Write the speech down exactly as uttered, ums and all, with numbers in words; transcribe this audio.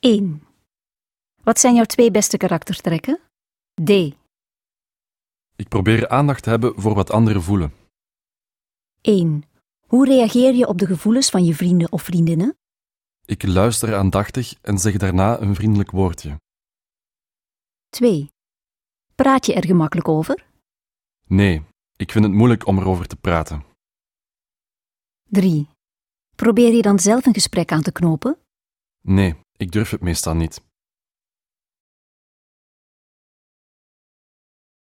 één. Wat zijn jouw twee beste karaktertrekken? D. Ik probeer aandacht te hebben voor wat anderen voelen. één. Hoe reageer je op de gevoelens van je vrienden of vriendinnen? Ik luister aandachtig en zeg daarna een vriendelijk woordje. twee. Praat je er gemakkelijk over? Nee, ik vind het moeilijk om erover te praten. drie. Probeer je dan zelf een gesprek aan te knopen? Nee, ik durf het meestal niet.